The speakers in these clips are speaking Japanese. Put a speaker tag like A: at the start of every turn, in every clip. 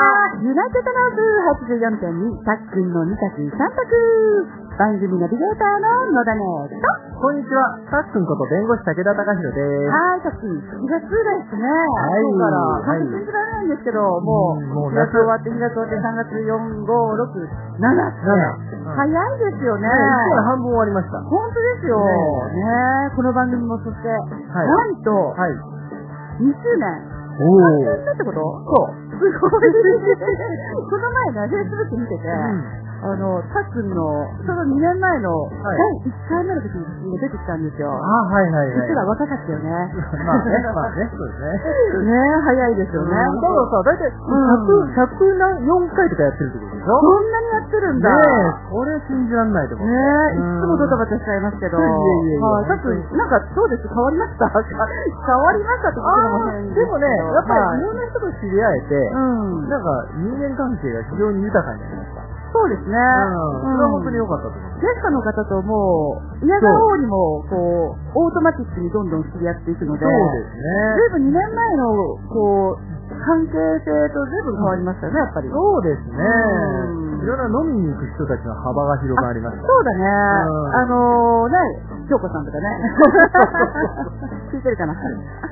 A: ユナイテッドノース 84.2 たっくんの2択3択。番組ナビゲーターの野田ねと。
B: こんにちは、たっくんこと弁護士武田隆弘です。
A: はい、たっくん、4月ですね。はい。今日から、信じられないんですけど、もう4月終わって、2月終わって、3月4、5、6、7って。早いですよね。
B: 1年半分終わりました。
A: 本当ですよ。ねこの番組もそして、なんと、2周年。3年目ってこと？そう。すごい。この前ね、Facebook 見てて、たっくんの、ちょうど2年前の第1回目の時に出てきたんですよ。実は若かったよね。
B: まあね、そうですね。
A: ね早いですよね。
B: だからさ、だいたい104回とかやってるってことでしょ？
A: そんなにやってるんだ。
B: これ信じらんないと思う。
A: いつもドタバタしちゃいますけど。たっくん、なんかどうです？変わりました？変わりましたってことも変
B: でもね、やっぱりいろんな人と知り合えて、なんか人間関係が非常に豊かになりました。
A: そうですね。
B: それは本当に良かったと思う。
A: ゲストの方とも、嫌がおうにも、こう、オートマティックにどんどん知り合っていくので、
B: そうですね。
A: ずいぶん2年前の、こう、関係性とずいぶん変わりましたね、やっぱり。
B: そうですね。いろんな飲みに行く人たちの幅が広がりました。
A: そうだね。京子さんとかね。聞いてるかな。ね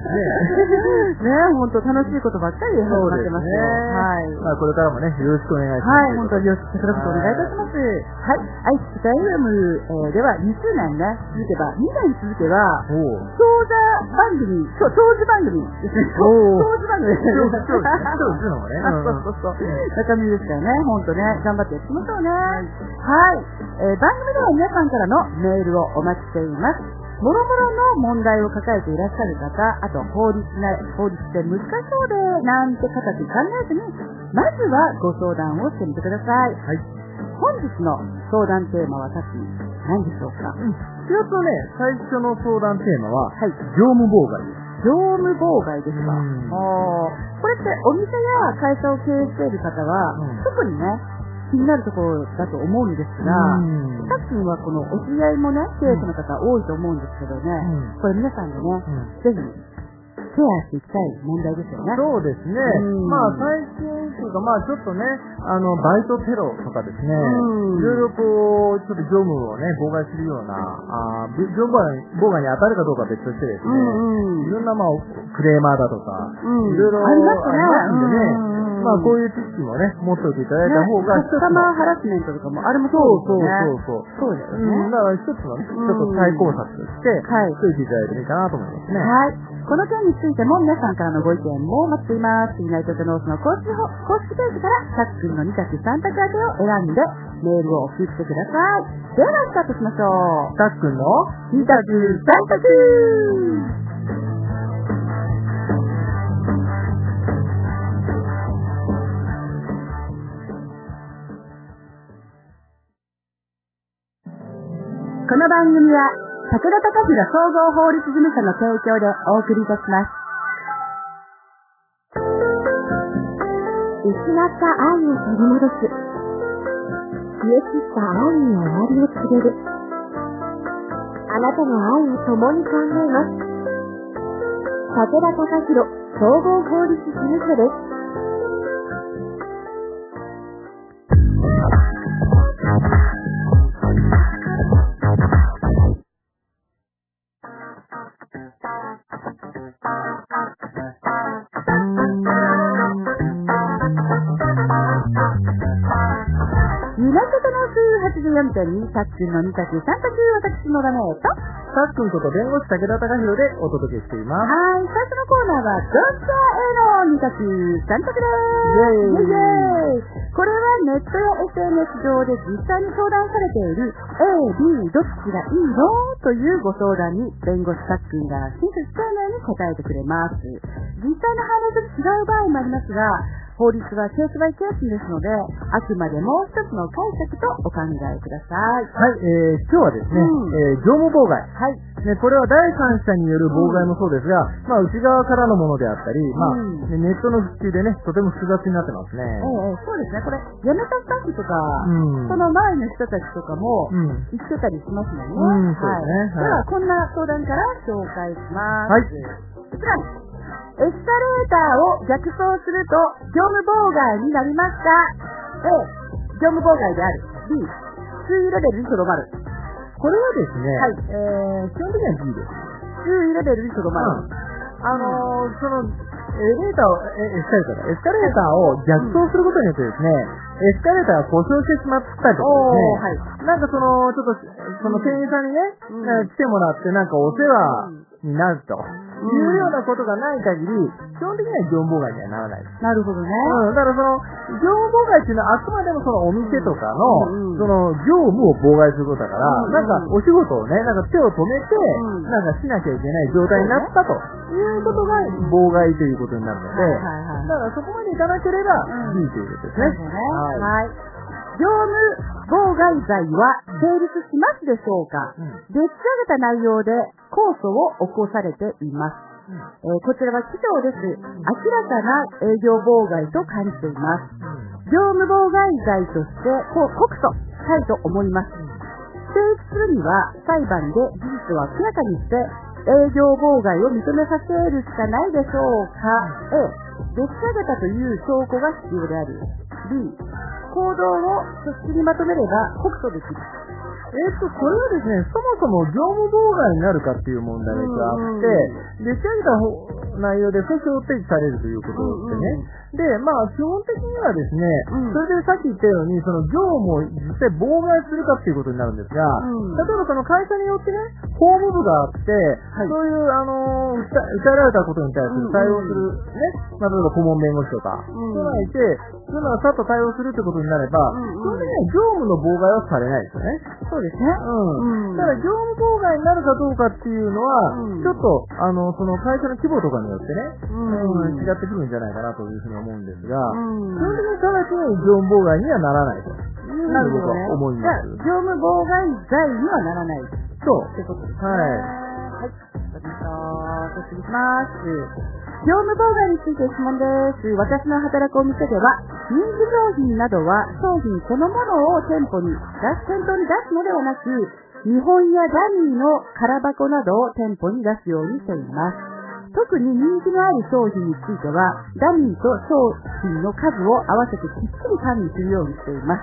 A: 本当楽しいことばっかり始まってますよ。はい。
B: まあこれからもね、よろしくお願いします。
A: はい、本当によろしくお願いいたします。はい。愛知北 FM では2周年ね、続けば、2年続けば、長寿番組ですね。長寿番組ですね。そう。中身ですからね、本当ね、頑張ってやっていきましょうね。はい。番組では皆さんからのメールをお待ちしています。もろもろの問題を抱えていらっしゃる方、あと法律って難しそうでなんて形考えずに、まずはご相談をしてみてください。はい。本日の相談テーマは何でしょうか？
B: ちょっとね、最初の相談テーマは、業務妨害です。
A: 業務妨害ですか？これってお店や会社を経営している方は、特にね、気になるところだと思うんですが、たっくんはこのお知り合いもね、経営者の方多いと思うんですけどね、これ皆さんでね、ぜひ、ケアしていきたい問題ですよね。
B: そうですね。まあ最近というか、まあちょっとね、バイトテロとかですね、いろいろこう、ちょっと業務をね、妨害するような、業務妨害に当たるかどうかは別としてですね、いろんなまあ、クレーマーだとか、いろいろありますんでね、まあこういう知識もね、持っておいていただいた方が、
A: カスタマーハラスメントとかも、あれもそうですよね。
B: そうですね。だから一つのね、ちょっと対抗策として、解いていただいてもいいかなと思いますね。
A: はい。この件についても皆さんからのご意見も待っています。ユナイテッドノースの公式ページからたっくんの2択3択当てを選んでメールを送ってください。ではスタートしましょう。
B: たっくんの
A: 2択3択。この番組は武田隆弘総合法律事務所の提供でお送りいたします。失った愛を取り戻す。消え散った愛に終わりを告げる。あなたの愛を共に考えます。武田隆弘総合法律事務所です。ユナイテッドノース 84.2 たっくんの2択3択、私のだねと
B: たっくんこと弁護士武田隆弘でお届けしています。
A: はい、最初のコーナーはドクター A の2択3択です。イェイイェイ。これはネットや SNS 上で実際に相談されている A、B どっちがいいのというご相談に弁護士たっくんが親切丁寧に答えてくれます。実際の判例と違う場合もありますが、法律はケースバイケースですので、あくまでも一つの解釈とお考えください。
B: はい、今日はですね、業務妨害。はい。ね、これは第三者による妨害もそうですが、まあ内側からのものであったり、まあ、ネットの普及でね、とても複雑になってますね。
A: そうですね。これ、辞めたスタッフとか、その前の人たちとかも、言ってたりしますもんね。
B: そうですね。
A: では、こんな相談から紹介します。はい。こちら。 エスカレーターを逆走すると業務妨害になりますか？ A、業務妨害である。B、注意レベルにとどまる。
B: これはですね、
A: はい
B: 基本的には B です。
A: 注意レベルにとどまる。
B: その、エスカレーターを逆走することによってですね、エスカレーターが故障してしまったりとかですね、なんかちょっと、その店員さんにね、来てもらって、なんかお世話になるというようなことがない限り、基本的には業務妨害にはならないです。
A: なるほどね。
B: だからその、業務妨害っていうのはあくまでもそのお店とかの、その業務を妨害することだから、なんかお仕事をね、なんか手を止めて、なんかしなきゃいけない状態になったということが妨害ということになるので、だからそこまでいかなければ B ということですね。
A: はい。業務妨害罪は成立しますでしょうか？でっち上げた内容で控訴を起こされています。こちらは以上です。明らかな営業妨害と感じています。業務妨害罪として告訴したいと思います。成立するには裁判で事実を明らかにして営業妨害を認めさせるしかないでしょうか。A、でっち上げたという証拠が必要である。B、行動を組織にまとめれば告訴できる。
B: これはですね、そもそも業務妨害になるかっていう問題があって、でっち上げた内容で訴訟を提起されるということでね。で、まあ、基本的にはですね、それでさっき言ったように、その業務を実際妨害するかっていうことになるんですが、例えばその会社によってね、法務部があって、そういう、訴えられたことに対する対応するね、例えば顧問弁護士とか、人がいて、そういうのはさっと対応するってことになれば、基本的には業務の妨害はされないですよね。
A: そうですね。
B: ただ業務妨害になるかどうかっていうのは、ちょっと、その会社の規模とかによってね、違ってくるんじゃないかなというふうに思うんですが、基本的に直ちに業務妨害にはならないというふうに僕は思います。
A: 業務妨害罪にはならない。
B: そう。
A: ってことですね。
B: はい。
A: はい。わかりました。次いきます。業務妨害について質問です。私の働くお店では、人気商品などは商品そのものを店頭に出すのではなく、見本やダミーの空箱などを店舗に出すようにしています。特に人気のある商品については、ダミーと商品の数を合わせてきっちり管理するようにしています。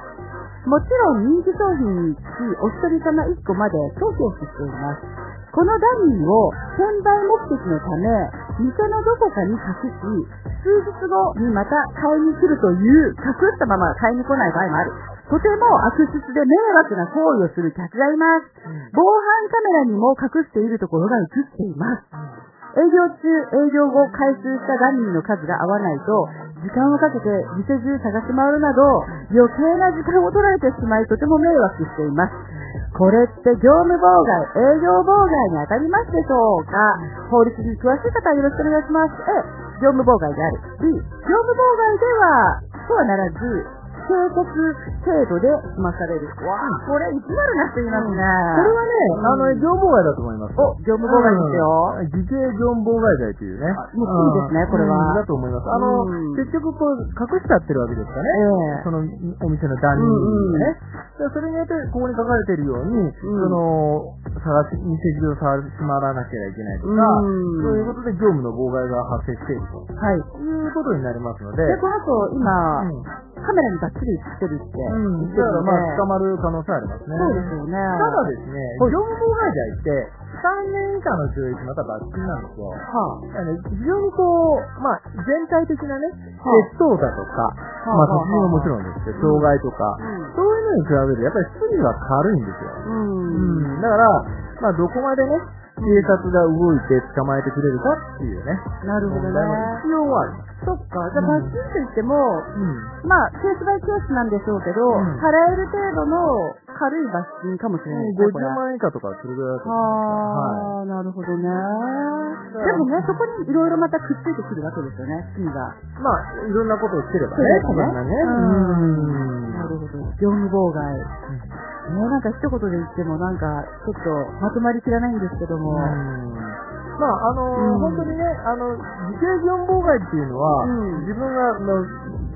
A: もちろん人気商品につきお一人様1個までと表記しています。このダミーを転売目的のため、店のどこかに隠し、数日後にまた買いに来るという隠したまま買いに来ない場合もある。とても悪質で迷惑な行為をする客がいます。防犯カメラにも隠しているところが映っています。営業中、営業後回収したダミーの数が合わないと、時間をかけて店中探し回るなど、余計な時間を取られてしまいとても迷惑しています。これって業務妨害、営業妨害に当たりますでしょうか？法律に詳しい方はよろしくお願いします。A、業務妨害である。B、業務妨害では、とはならず、警告程度で済まされる。わあ、これ意地悪な人いますね。
B: これはね、業務妨害だと思います。
A: 業務妨害ですよ。
B: 偽計業務妨害罪というね。
A: もういいですね、これは。
B: だと思います。結局こう、隠しちゃってるわけですかね。その、お店のダミーね。それによって、ここに書かれているように、その、店中を触しまらなきゃいけないとか、そういうことで業務の妨害が発生していると。はい。いうことになりますので。
A: で、この後、今、カメラにバッチリ映ってるって。
B: だからまあ、捕まる可能性ありますね。
A: そうですよね。
B: ただですね、業務妨害罪って、3年以下の懲役また罰金なんですよ。非常にこう、まあ、全体的なね、窃盗だとか、まあ、殺人はもちろんですけど、傷害とか、そういうのに比べると、やっぱり罪は軽いんですよ。だから、まあ、どこまでね、警察が動いて捕まえてくれるかっていうね。
A: なるほどね。
B: 必要はある。
A: そっか。じゃあ、罰金といっても、まあ、ケースバイケースなんでしょうけど、払える程度の軽い罰金かもしれないですね。
B: 50万円以下とかするぐらいだと思
A: います。なるほどね。でもね、そこにいろいろまたくっついてくるわけですよね、罪が。
B: まあ、いろんなことをしてればね。
A: そうですね。なるほど。業務妨害。なんか一言で言ってもなんかちょっとまとまりきらないんですけども。
B: まあ、本当にね、偽計業務妨害っていうのは、自分が、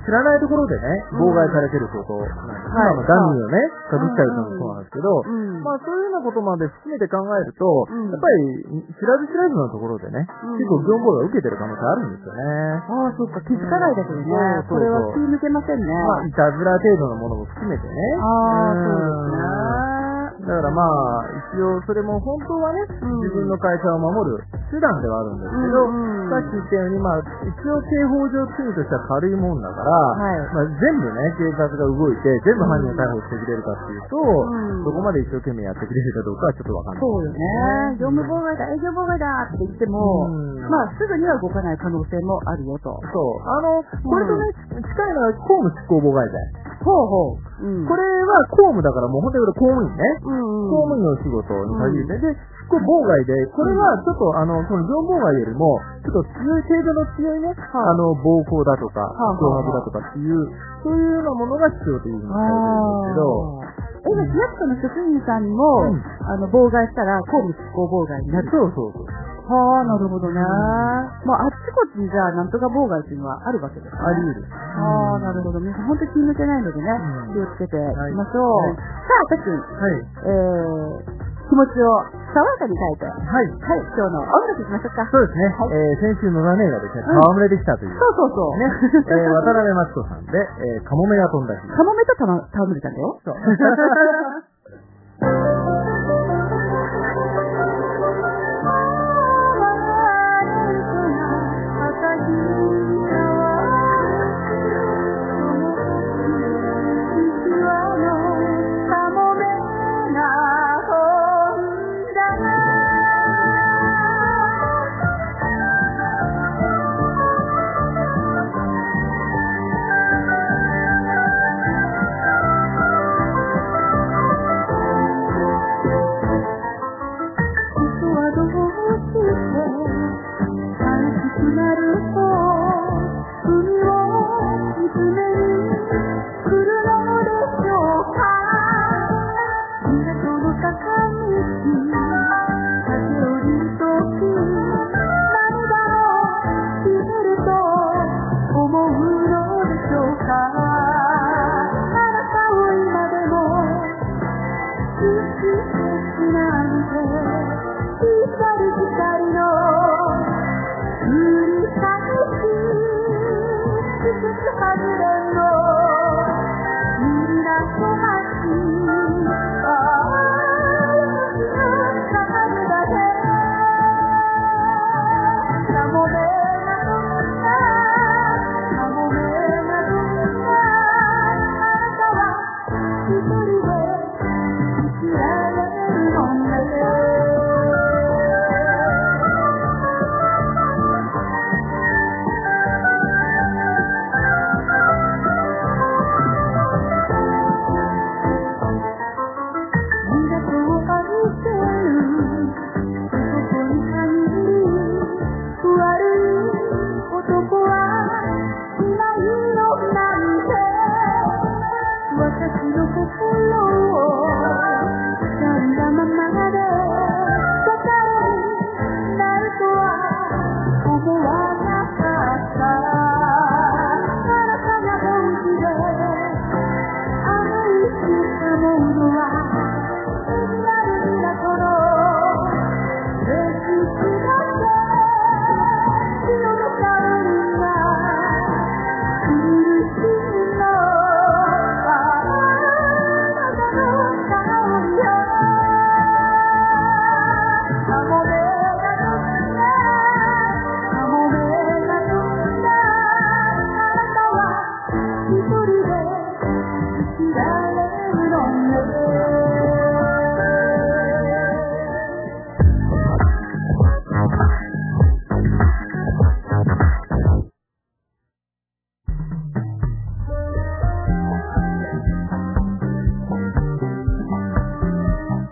B: 知らないところでね、妨害されてることなんです。今のダミーをね、かぶっちゃうのもそうなんですけど、まあそういうようなことまで含めて考えると、やっぱり知らず知らずのところでね、結構業務妨害を受けてる可能性あるんですよね。
A: ああ、そっか、気づかないだけどね。これは気抜けませんね。
B: まあ、いたずら程度のものも含めてね。
A: ああ、そうですね。
B: だからまあ、一応それも本当はね、自分の会社を守る手段ではあるんですけど、さっき言ったように、まあ、一応刑法上罪としては軽いもんだから、まあ、全部ね、警察が動いて、全部犯人を逮捕してくれるかっていうと、そこまで一生懸命やってくれるかどうかはちょっとわかんない。
A: そうよね。業務妨害だ、営業妨害だって言っても、まあ、すぐには動かない可能性もあるよと。
B: そう。これとね、近いのは公務執行妨害罪。
A: ほうほう。
B: これは公務だからもう本当に公務員ね。公務員のお仕事に限って、で、執行妨害で、これはちょっとその業務妨害よりも、ちょっと強い程度の強いね、暴行だとか、脅迫だとかっていう、そういうようなものが必要というふうにされてるんですけど、
A: 市役所の職員さんも、妨害したら公務執行妨害になる。
B: そうそうそう。
A: はあ、なるほどね。まあ、あっちこっちにじゃあ、なんとか妨害っていうのはあるわけですね。
B: あり得る。
A: ああ、なるほど。皆さん本当に気抜けないのでね、気をつけていきましょう。さあ、さっき、気持ちを爽やかに変えて、はい、今日の音楽いきましょうか。
B: そうですね。先週のラネがですね、戯れできたという。
A: そう。
B: ね。渡辺真知子さんで、カモメが飛んだ日。
A: カモメと戯れたんだよ。そう。
C: 「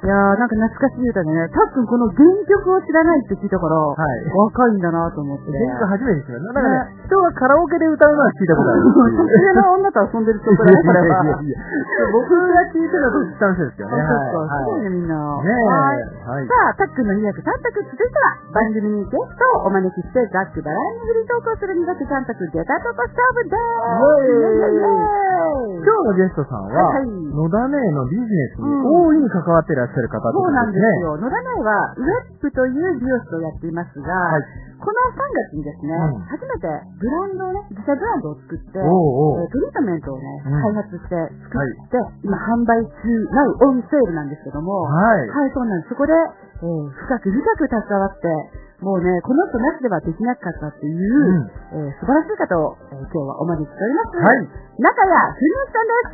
A: いやー、なんか懐かしい歌でね、たっくんこの原曲を知らないって聞いたから、若いんだなと思って。
B: 原曲初めてですよね。だからね、人がカラオケで歌うのは聞いたことある。
A: 家の女と遊んでる曲だね、これは。
B: 僕が聞いてたと知ったんですよね。
A: そうそう、すごいね、みんな。
B: はい。
A: さあ、たっくんの2択3択続いては、番組にゲストをお招きして、ざっくばらんにフリートークをする2択3択ゲタトコ勝負でーす。
B: 今日のゲストさんは、野田姉のビジネスに大いに関わっていらっしゃる方ですね。
A: そうなんですよ。野田姉は、ウェップという美容室をやっていますが、この3月にですね、初めてブランドをね、自社ブランドを作って、トリートメントをね、開発して作って、今販売中、なうオンセールなんですけども、はい、そうなんです。そこで、深く携わって、もうね、この人なしではできなかったっていう、素晴らしい方を、今日はお招きしております。はい。中谷文之さんです。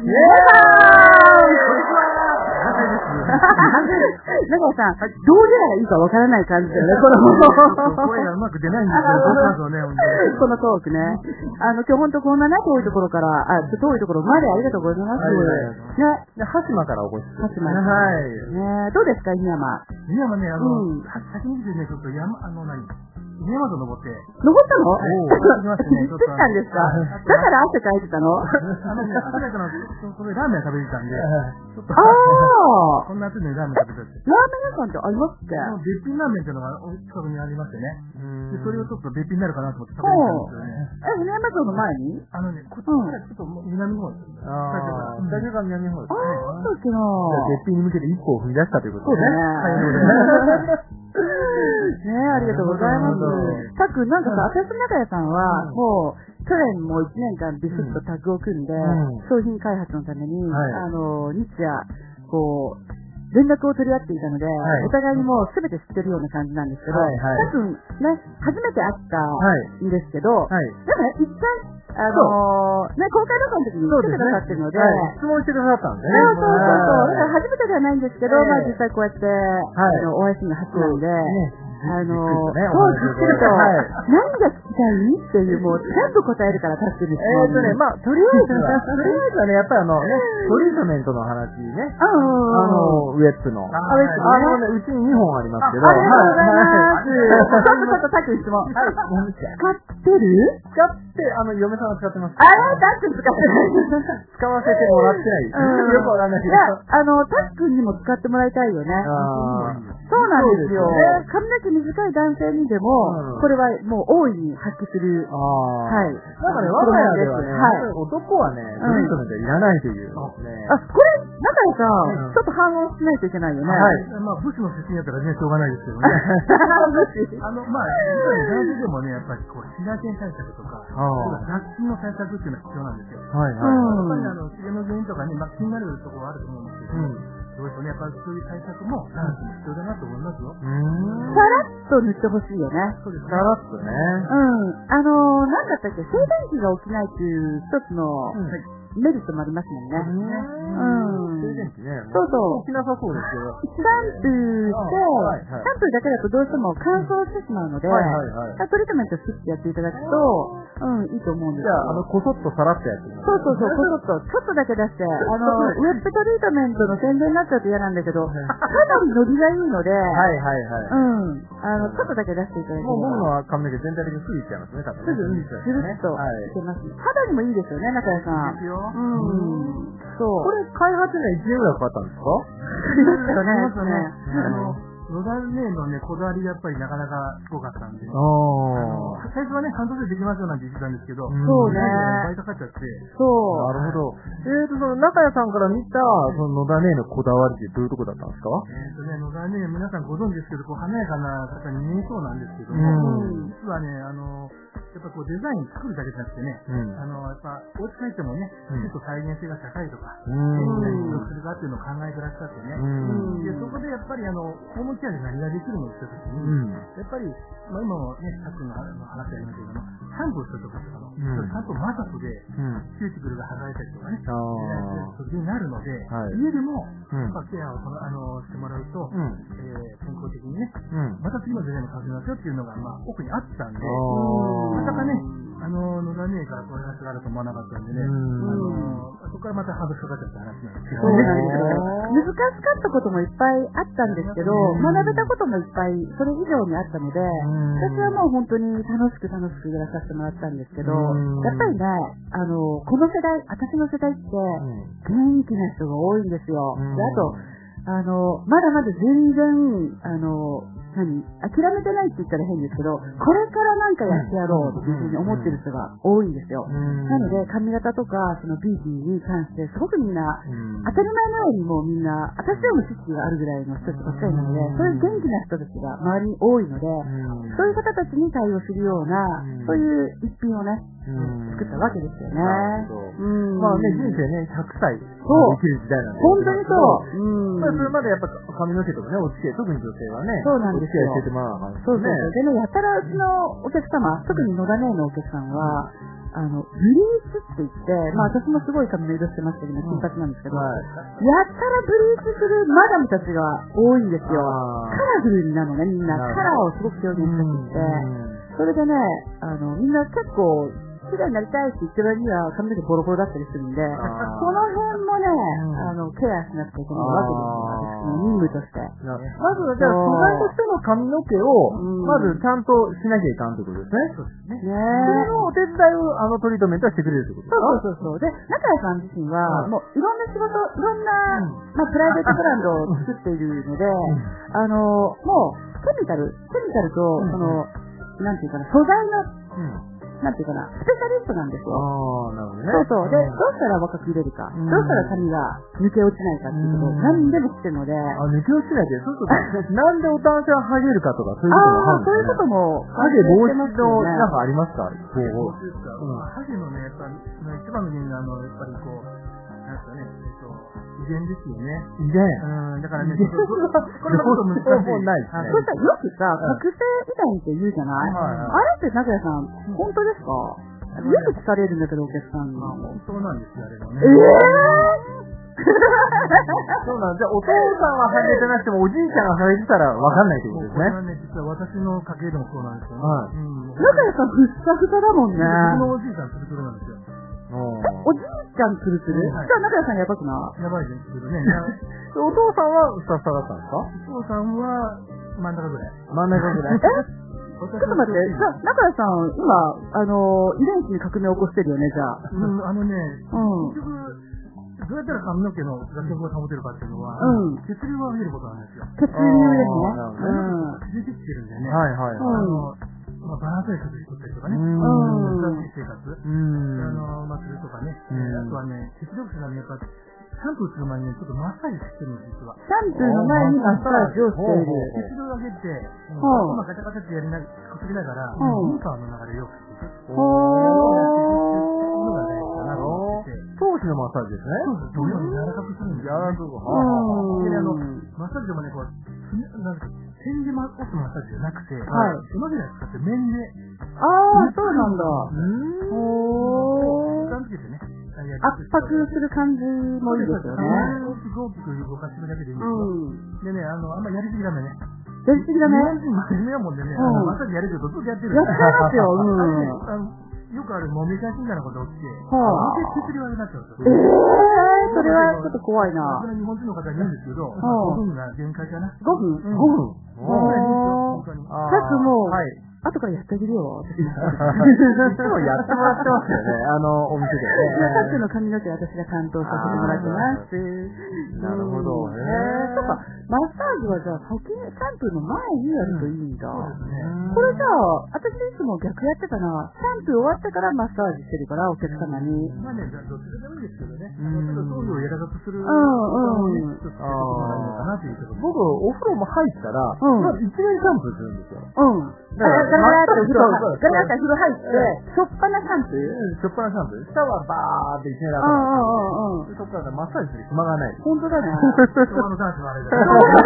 A: 中谷さん、どう出たらいいかわからない感じだよね、
B: この声がうまく出ないんですよ、
A: このトークね。今日本当こんなね、遠いところから、遠いところまでありがとうございます。
B: ね。羽島からお越し。
A: 羽島。はい。ね、どうですか、稲山。
B: 稲山ね、先に来てね、ちょっと山と登って。
A: 登ったの？
B: 行
A: ってきたんですか？だから汗かいてたの？
B: 朝からそれラーメン食べてたんで、ちょっと。こんな暑いのにラーメン食べたって。
A: ラーメン屋さんってありますっけ？
B: 別品ラーメンっていうのが近くにありましてね。で、それをちょっと別品になるかなと思って食べてたんですよね。
A: 船山城の前に？
B: こっちからちょっと南の方です。北が南の方ですね。
A: そうですね。
B: 別品に向けて一歩を踏み出したということでね。
A: ねえ、ありがとうございます。たっくん、なんかさ、私の中谷さんは、もう、去年も1年間ビスッとタッグを組んで、商品開発のために、日夜、こう、連絡を取り合っていたので、お互いにもう全て知ってるような感じなんですけど、たっくん、ね、初めて会ったんですけど、でもね、一回、公開録音の時に来てくださってるので、
B: 質問してくださったんでね。
A: そう。だから初めてではないんですけど、実際こうやって、お会いするの初なんで、そう、じっくりと、何が聞きたいっていう、もう、全部答えるから立ってるんですよ。
B: とりあえずはね、やっぱりトリートメントの話ね。ウェップの。うちに2本ありますけど。
A: ありがとうございます。ちょっとさっき質問。使ってる？
B: 使って、嫁さんが使ってます。
A: あれたっくん使ってない。
B: 使わせてもらってない。よくわかんないけど。
A: たっくんにも使ってもらいたいよね。そうなんですよ。髪の毛短い男性にでも、これはもう大いに発揮する。はい。
B: なんかね、我が家ではね、男はね、トリートメントいらないという。
A: これ、中井さん、ちょっと反応しないといけないよね。
B: はい。武士の出身やったらね、しょうがないですけどね。実はね、男性でもね、やっぱりこう、紫外線対策とか、雑菌の対策っていうのは必要なんですよ。はいはい。やっぱり自然の原因とかね、気になるところはあると思うんですけど、そうですね、やっぱりそういう対策も必要だなと思いますよ。
A: さらっと塗ってほしいよね。
B: そうですね。さらっとね。
A: なんだったっけ、静電気が起きないっていう一つのメリットもありますもんね。
B: 静電気ね。
A: そう。
B: 起きなさそうですよ。
A: シャンプーだけだとどうしても乾燥してしまうので、トリートメントスッてやっていただくと、いいと思うんですよ。
B: じゃあ、こそっとさらってやって
A: そう、こそっと、ちょっとだけ出して、ウェップトリートメントの宣伝になっちゃうと嫌なんだけど、かなり伸びがいいので、ちょっとだけ出していただいて。
B: もう僕の髪の毛全体的にすぐいっちゃいますね、多分ね。
A: すぐっといけます。肌にもいいですよね、中谷さん。
B: いいですよ。
A: そう。
B: これ、開発には1年ぐらいかかったんですか？
A: かかりますね。
B: 野田姉のね、こだわりがやっぱりなかなかすごかったんで。最初はね、半年でできますよなんて言ってたんですけど。
A: そうね。
B: 倍かかっちゃって。
A: そう。
B: なるほど。その中谷さんから見た、その野田姉のこだわりってどういうとこだったんですか？
A: 野
B: 田姉、皆さんご存知ですけど、華やかな方に見えそうなんですけども、実はね、やっぱこうデザイン作るだけじゃなくてね、やっぱお家帰ってもね、ちょっと再現性が高いとか、何をするかっていうのを考えてらっしゃってね。で、そこでやっぱりホームケアで何ができるのって言った時に、やっぱり、今もね、さっきの話ありましたけども、シャンプーするとかちゃんと摩擦で、キューティクルが剥がれたりとかね、時になるので、家でも、やっぱケアをしてもらうと、健康的にね、また次のデザインに変わりますよっていうのが、奥にあったんで、まさかね、野田姉からこういう話があると思わなかったんでね、そこか
C: これまたハードルかかっちゃった話なんですけど
A: そう
C: ね。
A: なんですよ。難しかったこともいっぱいあったんですけど、学べたこともいっぱいそれ以上にあったので、私はもう本当に楽しくやらさせてもらったんですけど、やっぱりね、この世代、私の世代って元気な人が多いんですよ。であと、まだまだ全然、諦めてないって言ったら変ですけど、これからなんかやってやろうっていうふうに思ってる人が多いんですよ。なので、髪型とか、そのビューティーに関して、すごくみんな、当たり前のようにもうみんな、私でも知識があるぐらいの人ばっかりなので、そういう元気な人たちが周りに多いので、そういう方たちに対応するような、そういう一品をね、作ったわけですよね。
B: まあね、人生ね、100歳生きる時代なんで。
A: 本当にそう。
B: それまでやっぱ髪の毛とかね、お付き合い、特に女性はね、
A: そうなんですよ。
B: お付き合いしててもらわな
A: そうそうそう。でね、やたらうちのお客様、特に野田姉のお客さんは、ブリーチって言って、まあ私もすごい髪の色してましたけど、金髪なんですけど、やったらブリーチするマダムたちが多いんですよ。カラフルになるのね、みんな。カラーをすごく表現してて、それでね、みんな結構、綺麗になりたいって言ってる割には髪の毛ボロボロだったりするんで、その辺もね、ケアしなくちゃいけないわけですよ、私の任務として。
B: まず、じゃあ、素材としての髪の毛を、まずちゃんとしなきゃいかんってことですね。そうですね。それのお手伝いを、トリートメントはしてくれるってことですか？
A: そう。で、中谷さん自身は、もういろんな仕事、いろんな、プライベートブランドを作っているので、もう、ケミカルと、なんていうかな、素材の、なんていうかな、スペシャリストなんですよ。
B: なるほどね。
A: そう。で、どうしたら若く入れるか、どうしたら髪が抜け落ちないかっていうことを何でも知ってるので。
B: 抜け落ちないって、そういうことなんでお男性はハゲるかとか、そういうこともあるんですね。ハゲ防止の、なんかありますか？
C: 防止ですか？ハゲのね、やっぱり、一番の原因は、やっぱりこう、なんですかね、遺伝ですよね。
B: 遺伝。
C: だからね、これもちょっと難しい。
B: ないですね。
A: そしたらよくさ、覚醒遺伝って言うじゃない？あれって中谷さん、本当ですか？よく聞かれるんだけど、お客さんに。
C: 本当なんですよ、あれもね。
B: そうなんじゃあ、お父さんはハゲてなくても、おじいちゃんがハゲてたらわかんないってことですね。
C: これはね、実は私の家系でもそうなんですよね。
A: 中谷さん、ふっさふさだもんね。
C: 僕のおじいちゃん、ツルツルなんですよ。
A: おじいちゃんツルツル？じゃあ中谷さんやばくない？
C: やばいですけどね。
B: お父さんはふさふさだったんですか？
C: お父さんは真ん中ぐらい。
B: 真ん中ぐらい。
A: ちょっと待って、中谷さん、今、遺伝子に革命を起こしてるよね、じゃあ。
C: 結局、どうやったら髪の毛の脱力を保てるかっていうのは、血流を上げることなんですよ。
A: 血流ですね。
C: 出てきてるんでね。バランスよく作ったりとかね。難しい生活。するとかね。あとはね、血力者がね、やっぱ、シャンプーする前にちょっとマッサージしてるんです、実は。
A: シャンプーの前にマッサージをしている。
C: 血流を上げて、ガチャガチャってこすりながら、リンパの流れを良くしていく。のが大事かなと思ってて。
B: 頭皮のマッサージですね。
C: そうです。柔らかくするんですよ。
B: 柔らかく。
C: で、マッサージでもね、こう、なんか、点で回すマッサージじゃなくて、今まで使って面で。
A: そうなんだ。
C: 感じですね。
A: 圧迫する感じもいいですよね。
C: 大きく動かしてるだけでいいんですよ。でね、あんまやりすぎだめね。
A: やりすぎだね。
C: 日本人真面目なもんでね、マッサージやるけど、ずっとやってる。
A: やっちゃいますよ、
C: よくあるもみ返しみたいなこと起きて、血流悪くなっちゃうんですよ。
A: それはちょっと怖いな。
C: それ日本人の方に言うんですけど、5分が限界かな。
A: 5分
B: ？5分。
A: かつもう、後からやってあげるよ、私。いつ
B: もやってもらってますよね、お店でね。
A: さっきの髪の毛私が担当させてもらってます。
B: なるほど。
A: そうか、マッサージはじゃあ先にシャンプーの前にやるといいんだ。これじゃあ、私いつも逆やってたな。シャンプー終わってからマッサージしてるから、お客様に。
C: まあね、どっちでもいいですけどね。ちょっと頭皮を柔らかくする。
B: 僕、お風呂も入ったら、まず一年シャンプーするんですよ。
A: ガラガラって風呂入って、しょっぱなシャンプー？
B: しょっぱなシャンプー。シャワーバーって一年だから。そっからマッサージする暇がない。
A: 本当だね。
C: 昭和のダンスのあれだ。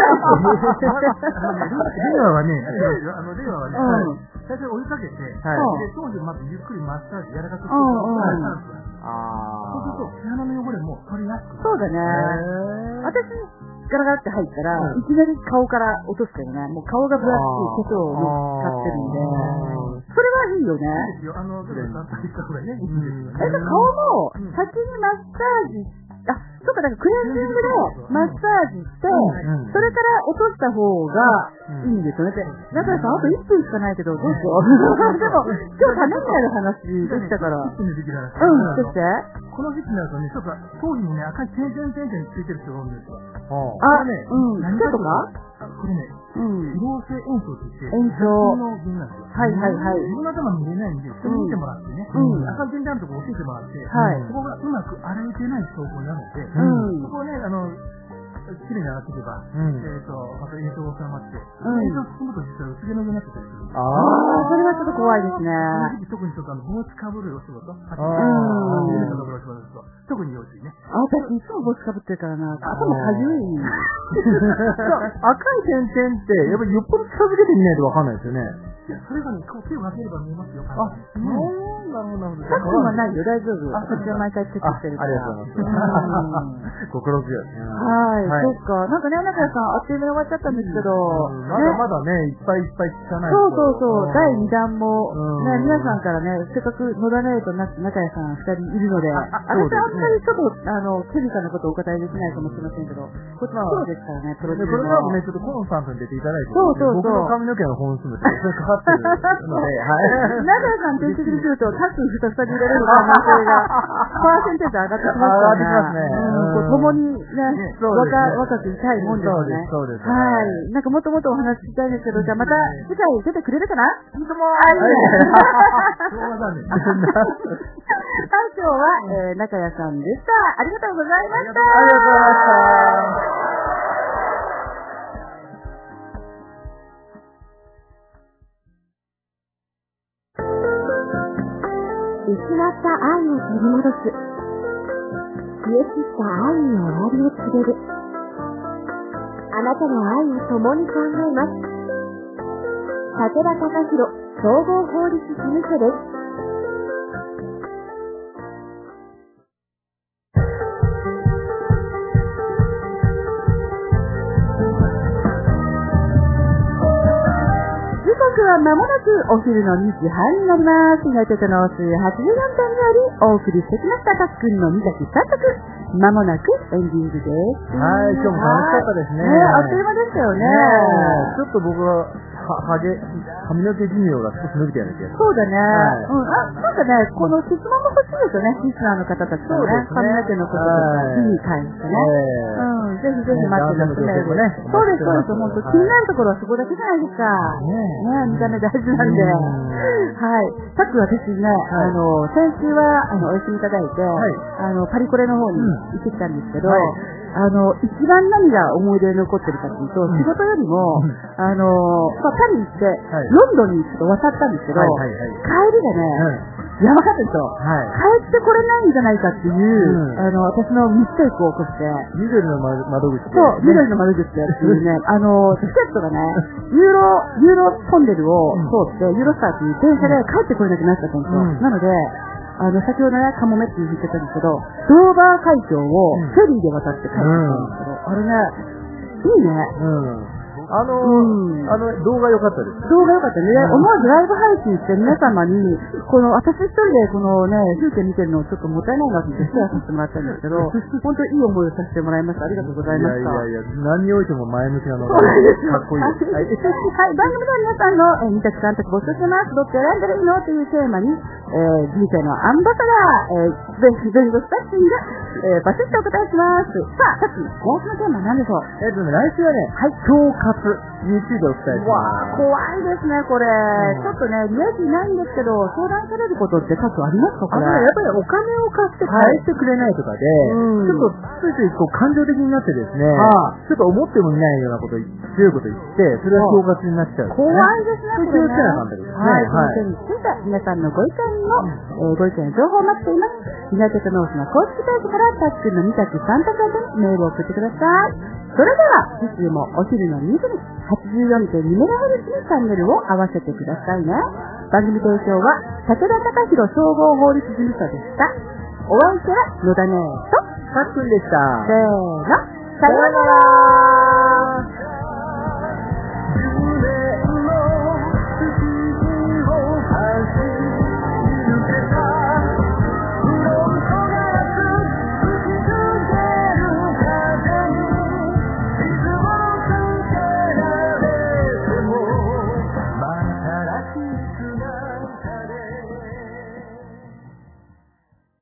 C: 令和はね、最初お湯かけて、頭皮をまずゆっくりマッサージ柔らかくすると、そうすると、毛穴の汚れも取りやすくなる。
A: そうだね。私、ガラガラって入ったら、いきなり顔から落としてるね。もう顔が分厚い化粧を使ってるんで、それはいいいよね。
C: いいですよ。ちょっと団体行った方がね、いいんですよね。
A: 顔も、先にマッサージ、そうか、だからクレンジングでマッサージして、それから落とした方がいいんですよね。中谷さん、あと1分しかないけど、どうしよう。でも、今日ためになる話できたから。
C: 1分でできる話。
A: して。
C: この時期になるとね、ちょっと頭皮にね、赤い点々ついてる人が多いんですよ。
A: 何かとか
C: これね、疲労性炎症って言って、
A: 炎症
C: の原因なんですよ。
A: はいはいはい。
C: 自分の頭見れないんで、人に見てもらってね、赤い点々あるところを教えてもらって、そこがうまく洗えてない証拠なので、そこをね、綺麗に洗っていけば、また炎症が収まって、炎症が進むと実は薄毛のようになってたりするんです。
A: それはちょっと怖いですね。
C: 特にちょっと帽子かぶるお仕事、特に要注意ね。
A: 私いつも帽子かぶってるからな、頭かゆい。
B: 赤い点々って、やっぱりよっぽど近づけてみないとわかんないですよね。
C: それがね、手をかければ見えますよ。
B: なるほど、なるほど。
A: さっきはないよ、大丈夫。私は毎回チェックしてるから。
B: ありがとうございます。心強い。
A: はい、そっか。なんかね、中谷さん、あっという間に終わっちゃったんですけど。
B: まだまだね、いっぱい聞かない
A: と。そう。第2弾も、ね、皆さんからね、せっかく野田姉と中谷さん2人いるので、私あんまりちょっと、ケリさんのことをお答えできないかもしれませんけど、こっちプロですからね、プロデューサー。
B: これからもね、ちょっとコンスタントに出ていただいて、僕の髪の毛の本数もちょっとかかってるので、
A: 中谷さん定期的に来ると、タック2人入れれる可能性が、パーセンテージ上がってきますからね。共にね、若くいたいもんですよね。
B: そうです。
A: はい。なんかもっともっとお話ししたいんですけど、じゃあまた次回出てくれるかな？
C: いいとも
A: 今日は、中谷さんでした。ありがとうございました。
B: ありがとうございました。
D: 失った愛を取り戻す。消え散った愛に終わりを告げる。あなたの愛を共に考えます。武田隆弘総合法律事務所です。
A: は間もなくお昼の2時半になります。ユナイテッドノース84点によりお送りしてきましたたっくんの三崎三択。間もなくエンディングです。
B: はい、今日も楽しかったですね。
A: あっという間でしたよね。
B: ちょっと僕は髪の毛寿命が少し伸びたような気がする。
A: そうだね。なんかね、この質問も欲しいですよね、リスナーの方たちのね。髪の毛のこととか、意に関してね。ぜひぜひ待ってますね。そうです、そうです。本当気になるところはそこだけじゃないですか。ね、見た目大事なんで。はい。さっき私ね、先週はお休みいただいて、パリコレの方に行ってきたんですけど、一番何が思い出に残ってるかっていうと、仕事よりも、パリに行って、ロンドンにちょっと渡ったんですけど、帰りがね、やばかったですよ。帰ってこれないんじゃないかっていう、私のミステイクを起こして。
B: 緑の窓口。
A: そう、緑の窓口ってやつね、チケットがね、ユーロトンネルを通って、ユーロスターっていう電車で帰ってこれなくなっちゃったんですよ。なので、先ほどね、カモメって言ってたんですけど、ドーバー海峡をフェリーで渡って帰ってきたんですけど、あれね、いいね。
B: 動画良かったです。
A: 動画良かったね。思わずライブ配信して皆様に、私一人でこのね、風景見てるのをちょっともったいないなってシェアさせてもらったんですけど、本当にいい思いをさせてもらいました。ありがとうございました。
B: いや、何においても前向きなのがかっこいいです。
A: はい、番組では皆さんの三崎さんたち募集してます。どっち選んだらいいのというテーマに、人生のアンバサダー、弁護士たちが、バシッとお答えします。さあ、さっき、今週のテーマは何でしょう？
B: 来週はね、腸活。YouTube でお伝えします。
A: 怖いですね、これ。ちょっとね、リア充ないんですけど、相談されることって多々ありますか、これ。
B: やっぱりお金を貸して返してくれないとかで、ちょっとついつい感情的になってですね、ちょっと思ってもいないようなこと、強いこと言って、それは恐喝になっちゃう。
A: 怖いですね、これね。
B: 気をつけなかったですね。
A: はい、その点について皆さんのご意見の、ご意見情報を待っています。ユナイテッドノースの公式ページからたっくんの三崎三択宛てメールを送ってください。それでは、次週もお昼の2時に 84.2MHz にチャンネルを合わせてくださいね。番組提供は武田隆弘総合法律事務所でした。お相手は野田姉と
B: たっくんでした。
A: せーの、さようなら。